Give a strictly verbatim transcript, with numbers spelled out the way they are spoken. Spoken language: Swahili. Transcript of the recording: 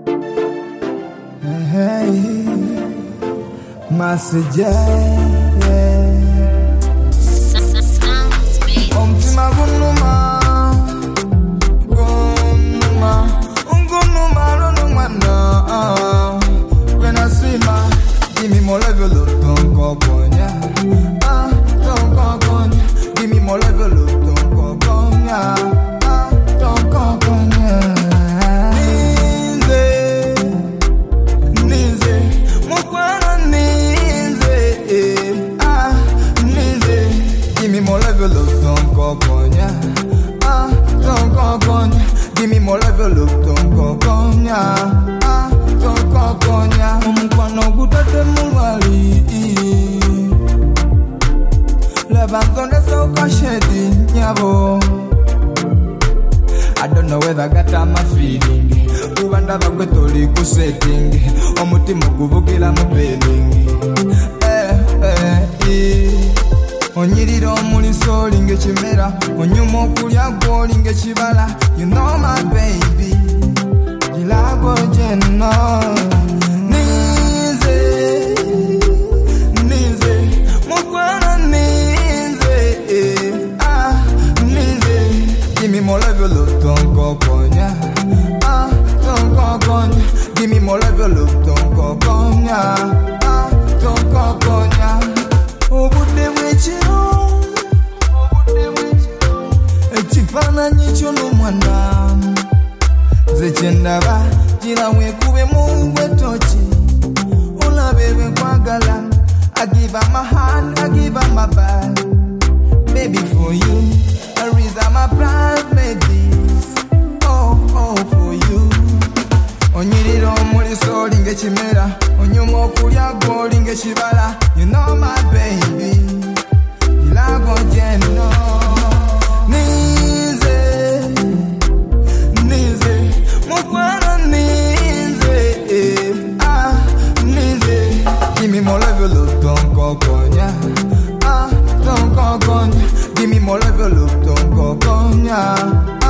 Hey, Masija, Omtima gunuma, gunuma, ungunuma, gunuma na. When I see my, give me more level of don't go gonya, ah, don't go gonya, give me more level of don't go gonya, ah, don't go gonya. Give me more level of don't go gonya, ah, don't go gonya. Give me more level of don't go gonya, ah, don't go gonya. Mkwano gutate mwali, le bangonde so kashedi nyabo. I don't know whether I got my feeling. Ubanda bagwetoli kusetting, omutima guvugila mu feeling. Eh eh eh. Onyirira omuliso linge chimera, onyuma okulya gwolinge chibala. You know my baby, jilago jeno. Nize, nize, mukwana nize, ah, nize. Give me more level of don't go gonya, ah, don't go gonya. Give me more level of don't go gonya, ah, don't go gonya. Obude wechiro, obude wechiro. Echifana nyicho no mwana. Zechendaba, jira wekube muwe tochi. Ula bebe kwa gala. I give her my hand, I give her my back. Baby for you, I raise my pride, baby. Oh, oh for you. Onyiriro muri so linge chimera, onyuma okulya gwo linge chibala. You know my baby, ilago jeno. Nize, nize, mukwana nize, ah, nize. Give me more level of don't go gonya, ah, don't go gonya. Give me more level of don't go gonya.